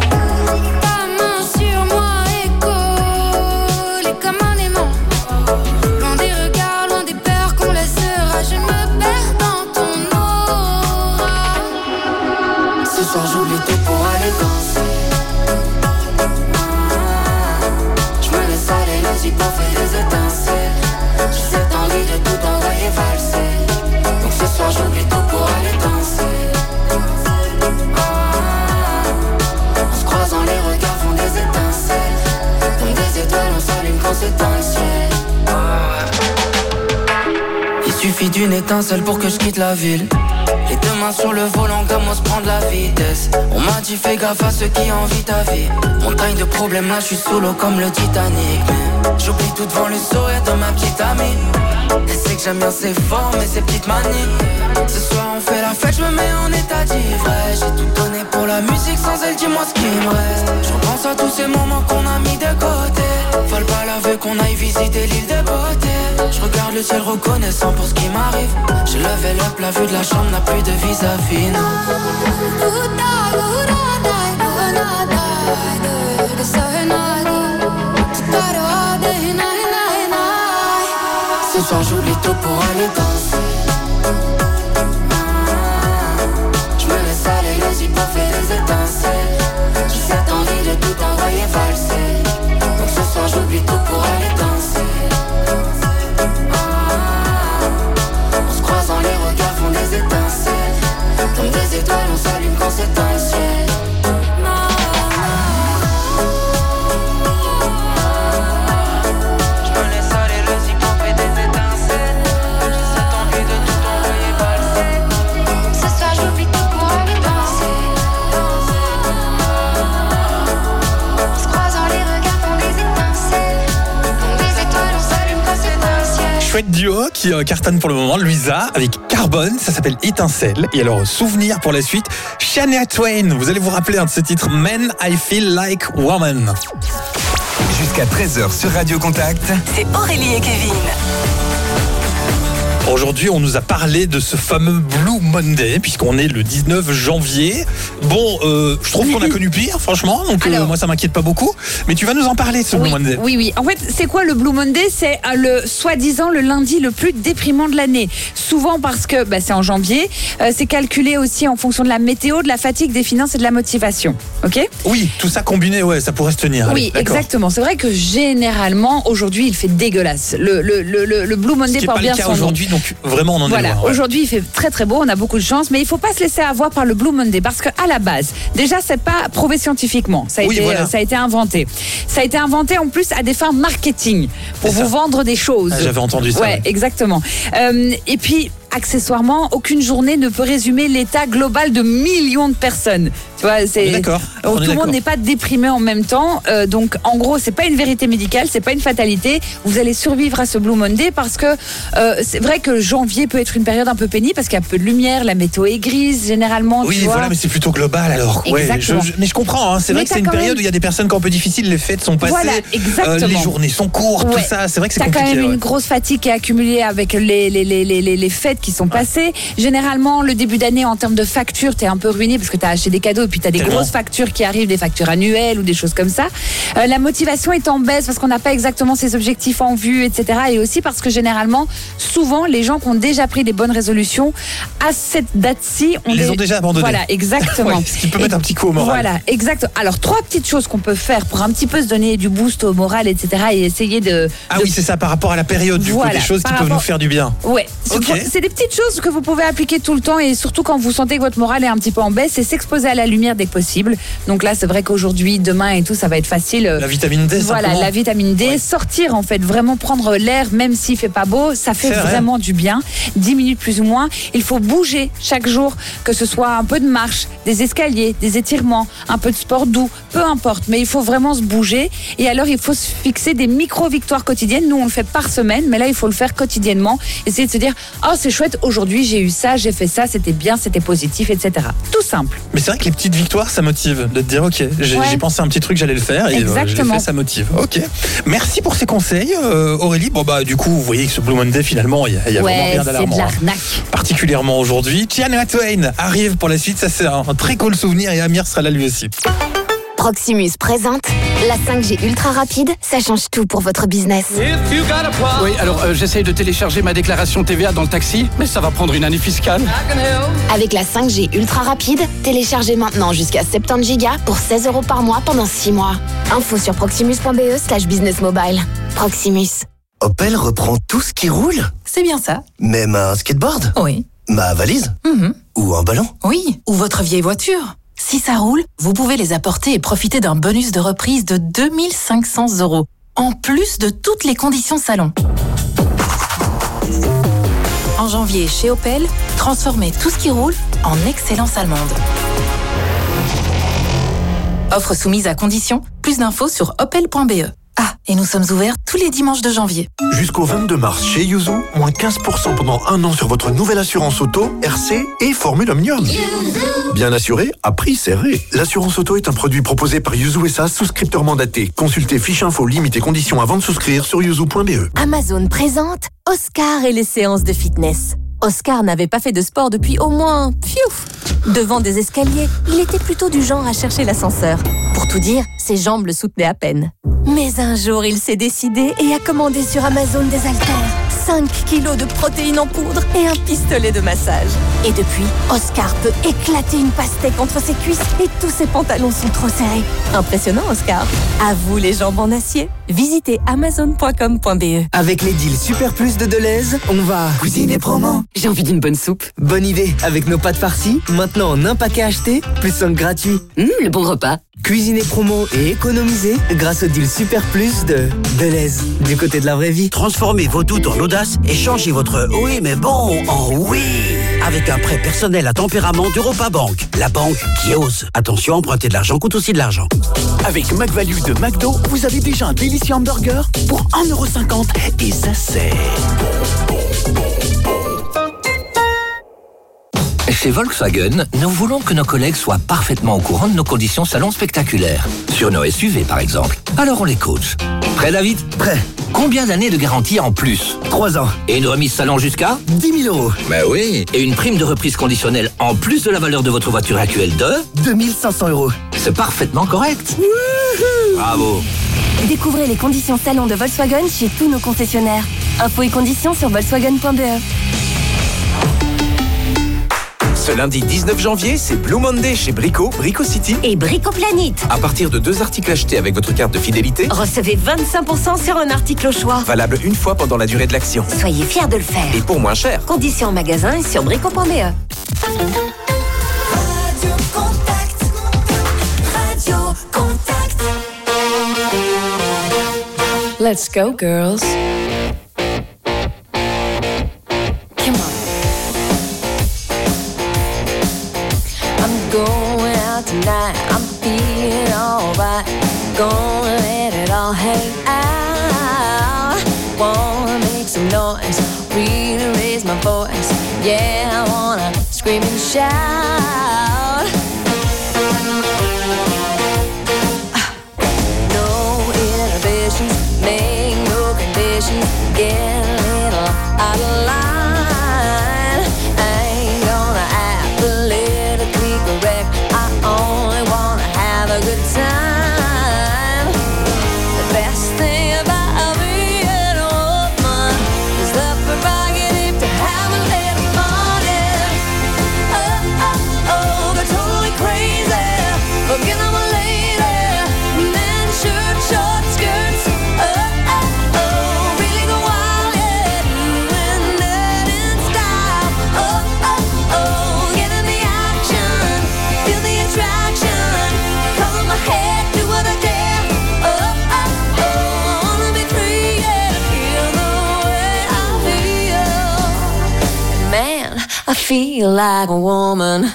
Ce soir j'oublie tout pour aller danser. Je me laisse aller, le zippo fait des étincelles. J'ai cette envie de tout envoyer valser. Donc ce soir j'oublie tout pour aller danser. On se croise dans les regards, font des étincelles. Comme des étoiles, on s'allume quand c'est dans le ciel. Il suffit d'une étincelle pour que je quitte la ville. Les deux mains sur le volant, commence prendre la vitesse. On m'a dit fais gaffe à ceux qui envient ta vie. Montagne de problèmes, là je suis sous l'eau comme le Titanic. J'oublie tout devant le sourire de ma petite amie. Elle sait que j'aime bien ses formes et ses petites manies. Ce soir on fait la fête, je me mets en état d'ivresse. J'ai tout donné pour la musique, sans elle dis-moi ce qui me reste. Je repense à tous ces moments qu'on a mis de côté. Fallait pas l'avouer qu'on aille visiter l'île de beauté. Je regarde le ciel reconnaissant pour ce qui m'arrive. J'ai levé up, la vue de la chambre n'a plus de vis-à-vis. Ce soir j'oublie tout pour aller danser. Je me laisse aller, le zippo fait des étincelles. J'ai cette envie de tout envoyer valser. Donc ce soir j'oublie tout pour aller danser. On se croise dans les regards, font des étincelles. Comme des étoiles, on s'allume quand c'est dans le ciel. Chouette duo qui euh, cartonne pour le moment, Louisa avec Carbone, ça s'appelle Étincelle. Et alors, souvenir pour la suite, Shania Twain, vous allez vous rappeler un de ce titre, Men I Feel Like Woman. Jusqu'à treize heures sur Radio Contact. C'est Aurélie et Kevin. Aujourd'hui, on nous a parlé de ce fameux Blue Monday, puisqu'on est le dix-neuf janvier. Bon, euh, je trouve qu'on a connu pire, franchement, donc euh, Alors, moi ça m'inquiète pas beaucoup. Mais tu vas nous en parler de ce oui, Blue Monday. Oui, oui. En fait, c'est quoi le Blue Monday? C'est euh, le soi-disant le lundi le plus déprimant de l'année. Souvent parce que bah, c'est en janvier. Euh, c'est calculé aussi en fonction de la météo, de la fatigue, des finances et de la motivation. Ok? Oui, tout ça combiné, ouais, ça pourrait se tenir. Oui, Allez, exactement. C'est vrai que généralement, aujourd'hui, il fait dégueulasse. Le, le, le, le, le Blue Monday porte bien son nom. Ce qui n'est pas le cas aujourd'hui, donc vraiment on en voilà. est loin. Ouais. Aujourd'hui, il fait très très beau, on a beaucoup de chance, mais il ne faut pas se laisser avoir par le Blue Monday parce qu'à la base, déjà, c'est pas prouvé scientifiquement. Ça a, oui, été, voilà. euh, ça a été inventé. Ça a été inventé en plus à des fins marketing pour vous vendre des choses. Ah, j'avais entendu ça. Ouais, ouais. Exactement. Euh, et puis, accessoirement, aucune journée ne peut résumer l'état global de millions de personnes. Tu vois, c'est d'accord. tout le monde n'est pas déprimé en même temps. Euh, donc, en gros, c'est pas une vérité médicale, c'est pas une fatalité. Vous allez survivre à ce Blue Monday parce que euh, c'est vrai que janvier peut être une période un peu pénible parce qu'il y a peu de lumière, la météo est grise généralement. Oui, tu vois. voilà, mais c'est plutôt global alors. Ouais, je, je, mais je comprends. Hein, c'est mais vrai que c'est une période même... où il y a des personnes qui sont un peu difficiles. Les fêtes sont passées, voilà, exactement. Euh, les journées sont courtes, ouais. tout ça. C'est vrai que c'est compliqué. T'as quand même ouais. une grosse fatigue qui est accumulée avec les les les les, les fêtes qui sont ouais. passées. Généralement, le début d'année, en termes de factures, t'es un peu ruiné parce que t'as acheté des cadeaux et puis t'as des Tellement. grosses factures qui arrivent, des factures annuelles ou des choses comme ça. Euh, la motivation est en baisse parce qu'on n'a pas exactement ses objectifs en vue, et cetera. Et aussi parce que généralement, souvent, les gens qui ont déjà pris des bonnes résolutions à cette date-ci, on les des... ont déjà abandonnées. Voilà, exactement. ouais, ce qui peut mettre un petit coup au moral. Voilà, exactement. Alors, trois petites choses qu'on peut faire pour un petit peu se donner du boost au moral, et cetera. Et essayer de. Ah de... oui, c'est ça, par rapport à la période, du voilà, coup, des choses qui rapport... peuvent nous faire du bien. Ouais. Okay. C'est des petites choses que vous pouvez appliquer tout le temps et surtout quand vous sentez que votre morale est un petit peu en baisse, c'est s'exposer à la lumière dès que possible. Donc là, c'est vrai qu'aujourd'hui, demain et tout, ça va être facile. La vitamine D, Voilà, simplement. la vitamine D. Ouais. Sortir, en fait, vraiment prendre l'air, même s'il fait pas beau, ça fait c'est vraiment vrai. du bien. dix minutes plus ou moins. Il faut bouger chaque jour, que ce soit un peu de marche, des escaliers, des étirements, un peu de sport doux, peu importe. Mais il faut vraiment se bouger. Et alors, il faut se fixer des micro-victoires quotidiennes. Nous, on le fait par semaine, mais là, il faut le faire quotidiennement. Essayer de se dire, oh, c'est chouette, aujourd'hui, j'ai eu ça, j'ai fait ça, c'était bien, c'était positif, et cetera. Tout simple. Mais c'est vrai que les petites victoires, ça motive. De te dire, ok, j'ai, ouais. j'ai pensé à un petit truc, j'allais le faire. Et Exactement. Euh, je l'ai fait, ça motive. Ok. Merci pour ces conseils, euh, Aurélie. Bon, bah, du coup, vous voyez que ce Blue Monday, finalement, il y a, y a ouais, vraiment rien d'alarmant. C'est de l'arnaque. Hein. Particulièrement aujourd'hui. Shania Twain arrive pour la suite. Ça, c'est un, un très cool souvenir et Amir sera là lui aussi. Proximus présente la cinq G ultra rapide, ça change tout pour votre business. Oui, alors euh, j'essaye de télécharger ma déclaration T V A dans le taxi, mais ça va prendre une année fiscale. Avec la cinq G ultra rapide, téléchargez maintenant jusqu'à soixante-dix gigas pour seize euros par mois pendant six mois. Info sur proximus.be slash business mobile. Proximus. Opel reprend tout ce qui roule? C'est bien ça. Même un skateboard? Oui. Ma valise? Mm-hmm. Ou un ballon? Oui, ou votre vieille voiture. Si ça roule, vous pouvez les apporter et profiter d'un bonus de reprise de deux mille cinq cents euros, en plus de toutes les conditions salon. En janvier, chez Opel, transformez tout ce qui roule en excellence allemande. Offre soumise à condition. Plus d'infos sur opel point b e. Ah, et nous sommes ouverts tous les dimanches de janvier. Jusqu'au vingt-deux mars chez Yuzu, moins quinze pour cent pendant un an sur votre nouvelle assurance auto, R C et Formule Omnium. Bien assuré, à prix serré. L'assurance auto est un produit proposé par Yuzu S A, souscripteur mandaté. Consultez fiche info, limite et conditions avant de souscrire sur yuzu point b e. Amazon présente Oscar et les séances de fitness. Oscar n'avait pas fait de sport depuis au moins... Piouf ! Devant des escaliers, il était plutôt du genre à chercher l'ascenseur. Pour tout dire, ses jambes le soutenaient à peine. Mais un jour, il s'est décidé et a commandé sur Amazon des haltères. cinq kilos de protéines en poudre et un pistolet de massage. Et depuis, Oscar peut éclater une pastèque entre ses cuisses et tous ses pantalons sont trop serrés. Impressionnant, Oscar. À vous les jambes en acier. Visitez amazon point com point b e. Avec les deals Super Plus de Deleuze, on va cuisiner promo. J'ai envie d'une bonne soupe. Bonne idée. Avec nos pâtes farcies, maintenant en un paquet acheté, plus cinq gratuits. Mmh, le bon repas. Cuisiner promo et économiser grâce au deal Super Plus de Deleuze. Du côté de la vraie vie. Transformez vos doutes en audace et changez votre « oui mais bon » en « oui » avec un prêt personnel à tempérament d'Europa Bank. La banque qui ose. Attention, emprunter de l'argent coûte aussi de l'argent. Avec McValue de McDo, vous avez déjà un délicieux hamburger pour un euro cinquante et ça c'est... Chez Volkswagen, nous voulons que nos collègues soient parfaitement au courant de nos conditions salon spectaculaires. Sur nos S U V, par exemple. Alors on les coach. Prêt, David ? Prêt. Combien d'années de garantie en plus ? Trois ans. Et une remise salon jusqu'à ? dix mille euros. Ben oui. Et une prime de reprise conditionnelle en plus de la valeur de votre voiture actuelle de ? deux mille cinq cents euros. C'est parfaitement correct. Wouhou. Bravo. Découvrez les conditions salon de Volkswagen chez tous nos concessionnaires. Infos et conditions sur volkswagen point b e. Ce lundi dix-neuf janvier, c'est Blue Monday chez Brico, Brico City. Et Brico Planet. À partir de deux articles achetés avec votre carte de fidélité, recevez vingt-cinq pour cent sur un article au choix. Valable une fois pendant la durée de l'action. Soyez fiers de le faire. Et pour moins cher. Conditions en magasin et sur brico point b e. Radio Contact. Radio Contact. Let's go, girls. Come on. I'm going out tonight. I'm feeling alright. Gonna let it all hang out. Wanna make some noise. Really raise my voice. Yeah, I wanna scream and shout. No inhibitions, make no conditions. Get a little out of line. I ain't gonna act politically correct. I only wanna have a good time. The best thing about being a woman is the prerogative to have a little fun. Oh, oh, oh, go totally crazy. Forget I'm a lady. Men, shirt, short skirts. Oh, oh, oh, really go wild, yeah. Doing that in style. Oh, oh, oh, get in the action. Feel the attraction. Color my head, do what I dare. Oh, oh, oh, I wanna be free, yeah, to feel the way I feel. Man, I feel like a woman.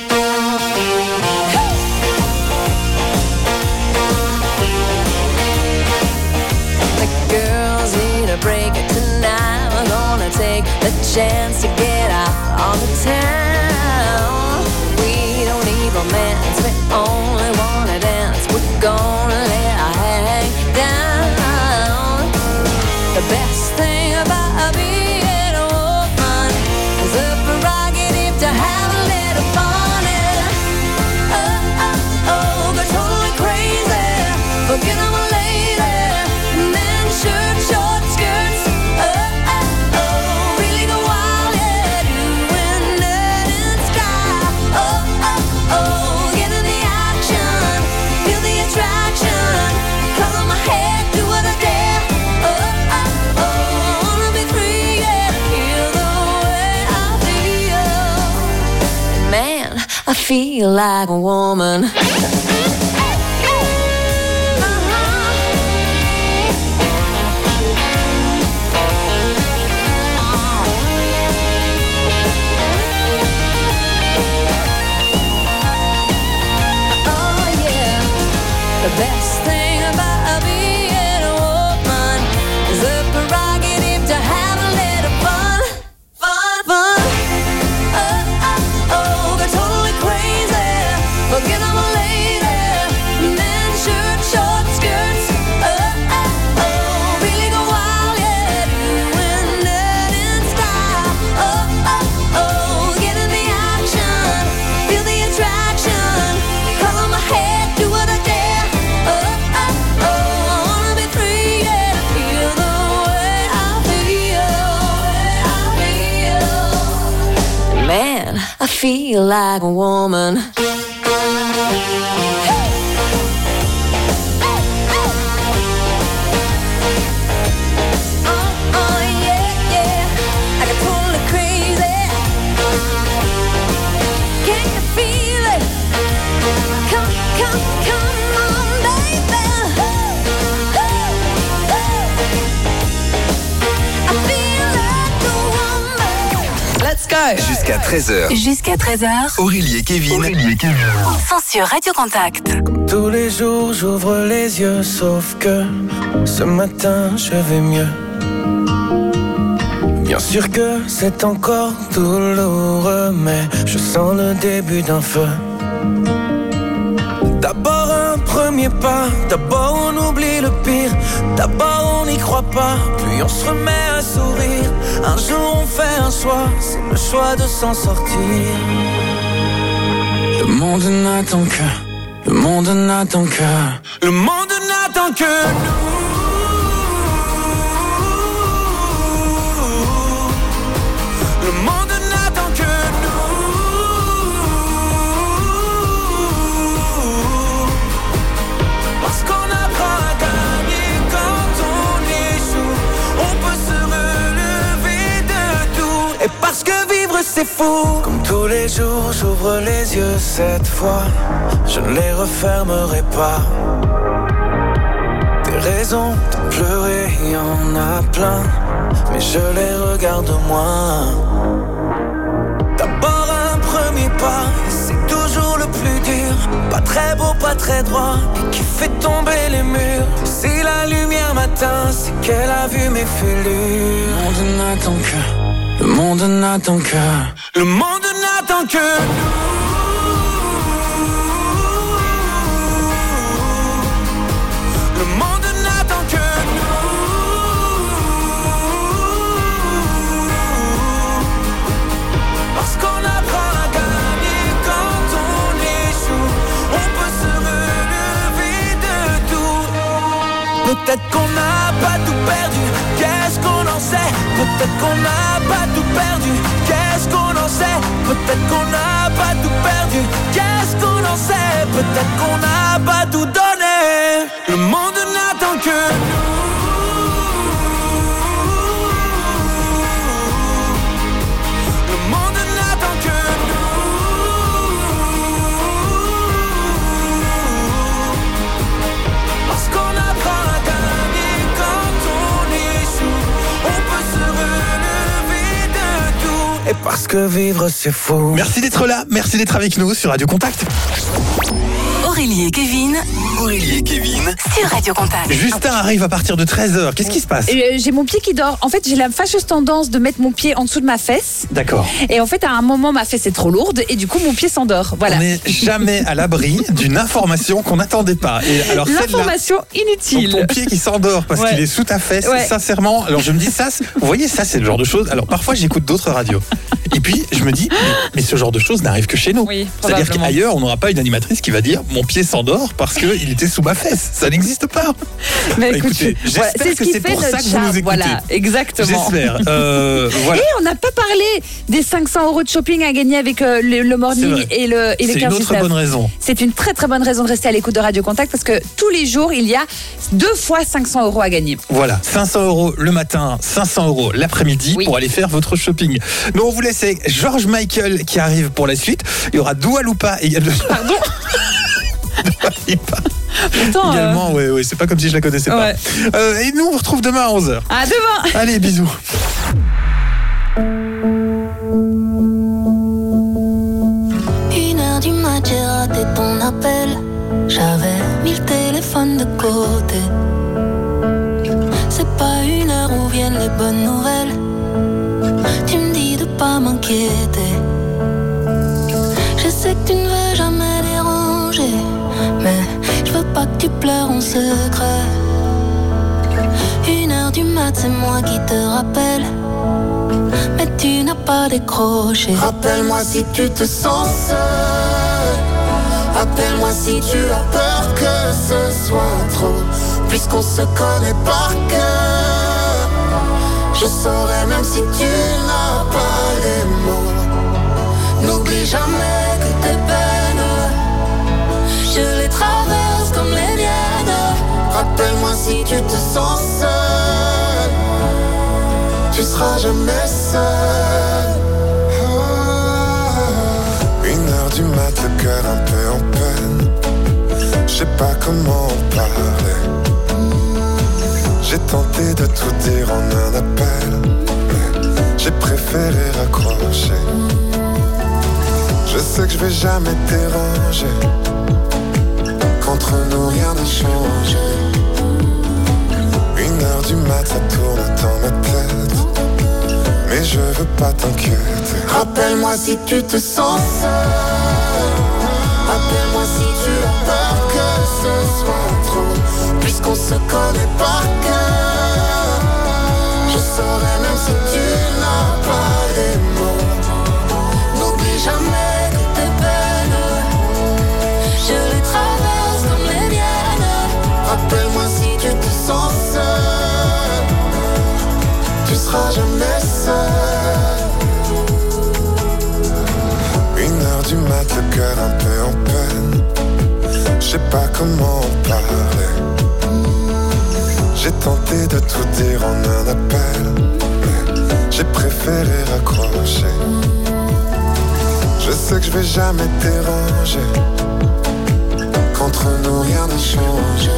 The girls need a break tonight. We're gonna take the chance to get out on the town. We don't need romance, we only wanna dance. We're gonna let our hang down. The best thing about being a woman is the prerogative to have a little fun. Oh, oh, oh, go totally crazy. Forget I'm a lady. Men, shirt, short skirts. Oh, oh, oh, really go wild, yeah. Doing that in style. Oh, oh, oh, get in the action. Feel the attraction. Color my head, do what I dare. Oh, oh, oh, I wanna be free, yeah, to feel the way I feel. Man, I feel like a woman. Oh yeah, the best thing about being a woman is the prerogative to have a little fun, fun, fun. Oh, oh, oh, go totally crazy. Forget I'm a lady. Men, shirt, short skirts. Oh, oh, oh, really go wild, yeah. Doing that in style. Oh, oh, oh, get in the action. Feel the attraction. Color my head, do what I dare. Oh, oh, oh, I wanna be free, yeah, to feel the way I feel. I feel. Man, I feel like a woman. Oh, yeah, yeah, I get totally crazy. Can you feel it? Come, come, come on, baby. I feel like a woman. Let's go. Jusqu'à treize heures. Jusqu'à treize heures. Aurélie et Kevin. Aurélie et Kevin. Sont sur Radio Contact. Tous les jours j'ouvre les yeux, sauf que ce matin je vais mieux. Bien sûr que c'est encore douloureux, mais je sens le début d'un feu. D'abord un premier pas, d'abord on oublie le pire, d'abord on n'y croit pas, puis on se remet à sourire. Un jour on fait un choix, c'est le choix de s'en sortir. Le monde n'attend que, le monde n'attend que, le monde n'attend que nous. Le monde n'attend que nous. Parce qu'on apprend à gagner quand on échoue. On peut se relever de tout. Et parce que vivre c'est fou. Comme tous les jours j'ouvre les yeux cette fois. Je ne les refermerai pas. Des raisons de pleurer, y en a plein. Mais je les regarde moins. D'abord un premier pas, et c'est toujours le plus dur. Pas très beau, pas très droit, et qui fait tomber les murs. Si la lumière m'atteint, c'est qu'elle a vu mes fêlures. Le monde n'attend que, le monde n'attend que, le monde n'attend que nous. Le monde n'attend que nous. Parce qu'on apprend à gagner quand on échoue. On peut se relever de tout. Peut-être qu'on n'a pas tout perdu, qu'est-ce qu'on en sait? Peut-être qu'on n'a pas tout perdu, qu'est-ce qu'on en sait? Peut-être qu'on n'a pas tout perdu, qu'est-ce qu'on en sait? Peut-être qu'on n'a pas tout donné. Le monde n'attend que nous. Le monde n'attend que nous. Parce qu'on apprend à gagner quand on échoue. On peut se relever de tout. Et parce que vivre c'est fou. Merci d'être là, merci d'être avec nous sur Radio Contact. Aurélie et Kevin. Aurélie et Kevin. Sur Radio Contact. Justin arrive à partir de treize heures. Qu'est-ce qui se passe? Euh, J'ai mon pied qui dort. En fait, j'ai la fâcheuse tendance de mettre mon pied en dessous de ma fesse. D'accord. Et en fait, à un moment, ma fesse est trop lourde et du coup, mon pied s'endort. Voilà. On n'est jamais à l'abri d'une information qu'on n'attendait pas. Et alors l'information inutile. Ton pied qui s'endort parce Ouais. qu'il est sous ta fesse. Ouais. Sincèrement, alors je me dis ça, c'est- vous voyez, ça c'est le genre de choses. Alors parfois j'écoute d'autres radios. Et puis je me dis, mais, mais ce genre de choses n'arrive que chez nous. Oui, C'est-à-dire probablement. qu'ailleurs, on n'aura pas une animatrice qui va dire mon pied s'endort parce qu'il était sous ma fesse. Ça n'existe pas. Mais Bah, écoute, écoutez, je- voilà, j'espère c'est ce que qui c'est fait pour ça notre que vous charme. nous écoutez. Voilà, exactement. J'espère. Euh, voilà. Et on n'a pas parlé des cinq cents euros de shopping à gagner avec euh, le, le C'est morning vrai. et le et les C'est une quinze autre dix-neuf. bonne raison. C'est une très très bonne raison de rester à l'écoute de Radio Contact parce que tous les jours, il y a deux fois cinq cents euros à gagner. Voilà, cinq cents euros le matin, cinq cents euros l'après-midi pour aller faire votre shopping. Nous, on vous laisse avec George Michael qui arrive pour la suite. Il y aura Dua Lipa également. Pardon Dua Lipa. Pourtant, également, oui, oui, c'est pas comme si je la connaissais Ouais. pas. Euh, et nous, on vous retrouve demain à onze heures. À demain. Allez, bisous. Une heure du mat, j'ai raté ton appel. J'avais mis le téléphone de côté. C'est pas une heure où viennent les bonnes nouvelles. Tu me dis de pas m'inquiéter. Je sais que tu ne veux jamais déranger, mais je veux pas que tu pleures en secret. Une heure du mat, c'est moi qui te rappelle. Mais tu n'as pas décroché. Rappelle-moi si tu te sens seul. Appelle-moi si tu as peur que ce soit trop. Puisqu'on se connaît par cœur, je saurais même si tu n'as pas les mots. N'oublie jamais que tes peines, je les traverse comme les miennes. Rappelle-moi si tu te sens seul. Tu seras jamais seul. Une heure du mat, le cœur un peu en peine. Je sais pas comment en parler. J'ai tenté de tout dire en un appel, mais j'ai préféré raccrocher. Je sais que je vais jamais te déranger. Qu'entre nous rien n'a changé. Une heure du mat, ça tourne dans ma tête. mais je veux pas t'inquiéter. Rappelle-moi si tu te sens seul. Rappelle-moi si tu as peur que ce soit trop, puisqu'on se connaît par cœur. Je saurais même si tu n'as pas les mots. N'oublie jamais que tes peines, je les traverse comme les miennes. Rappelle-moi si tu te sens seul, tu seras jamais seul. Une heure du mat, le cœur un peu en peine. Je sais pas comment en parler. J'ai tenté de tout dire en un appel, mais j'ai préféré raccrocher. Je sais que je vais jamais te déranger, qu'entre nous rien n'a changé.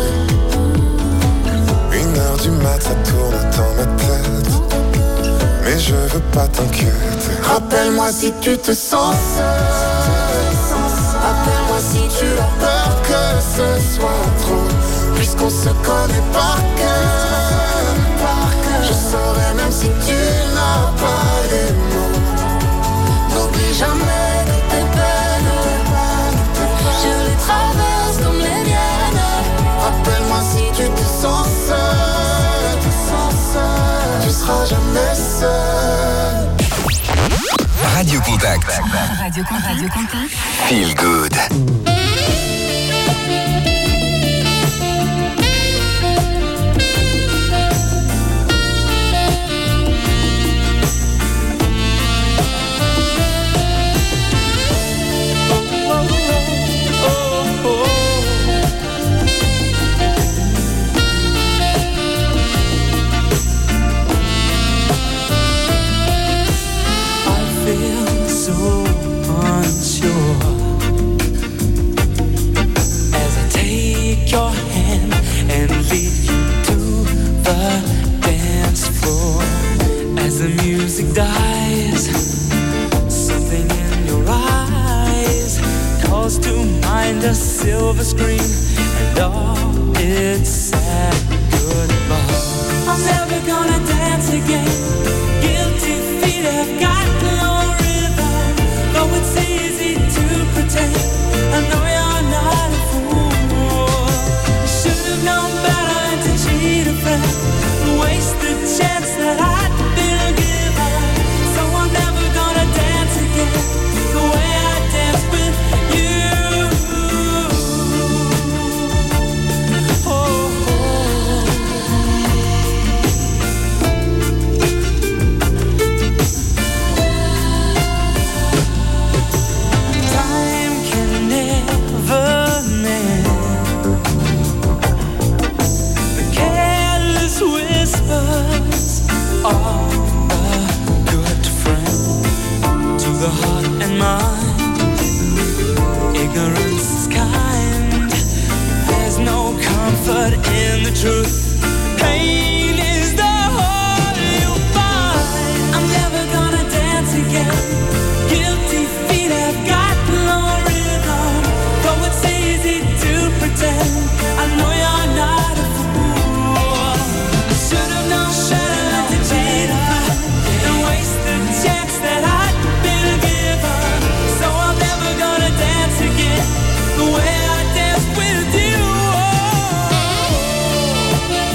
Une heure du mat, ça tourne dans ma tête, mais je veux pas t'inquiéter. Rappelle-moi si tu te sens seul. Rappelle-moi si tu as peur que ce soit trop, puisqu'on se connaît par cœur. Je saurais même si tu n'as pas les mots. N'oublie jamais que tes peines, je les traverse comme les miennes. Rappelle-moi si tu te sens seul, tu seras jamais seul. Radio Contact. Radio Contact. Radio Contact. Feel good. Dies, something in your eyes calls to mind a silver screen and all its sad goodbye. I'm never gonna dance again. Guilty feet have got no rhythm, though it's easy to pretend. I know you're not a fool. You should have known better to cheat a friend, waste the chance that I'd been given. The way I dance with you. Oh, oh. Time can never mend the careless whispers of a good friend to the heart and mind. Ignorance is kind. There's no comfort in the truth. Pain is the whole you'll find. I'm never gonna dance again. Guilty feet have got no rhythm, though it's easy to pretend. I know you're not a fool. I should have known better to cheat and waste the chance that I'd been given. So I'm never gonna dance again the way I dance with you. Oh.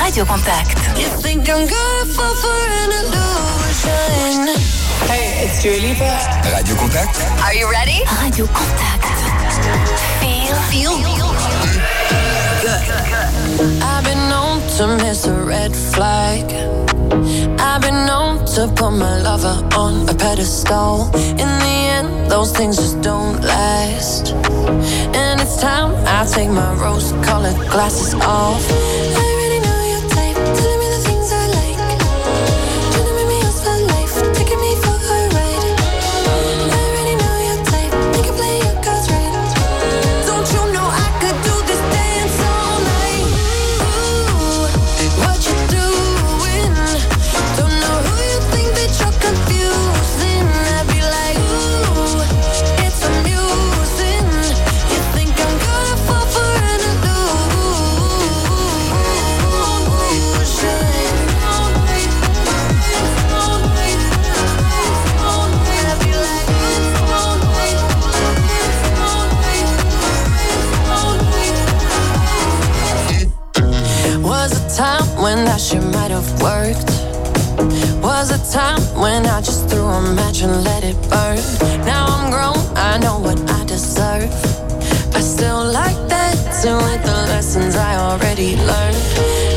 Radio Contact. You think I'm good for, for an illusion? Hey, it's Julie Bert. Radio Contact. Are you ready? Radio Contact. Feel, feel, good. I've been known to miss a red flag. I've been known to put my lover on a pedestal. In the end, those things just don't last. And it's time I take my rose-colored glasses off. I already know your type, telling me the things I like. Trying to make me yours for life, taking me for a ride. I already know your type, you can play your cards right. Don't you know I could do this dance all night? Ooh, what you doing? Don't know who you think that you're confusing. I'd be like, ooh, it's amusing. You think I'm gonna fall for an illusion? I'd be like, was a time when that shit might have worked. Was a time when I just threw a match and let it burn. Now I'm grown, I know what I deserve. I still like dancing with the lessons I already learned.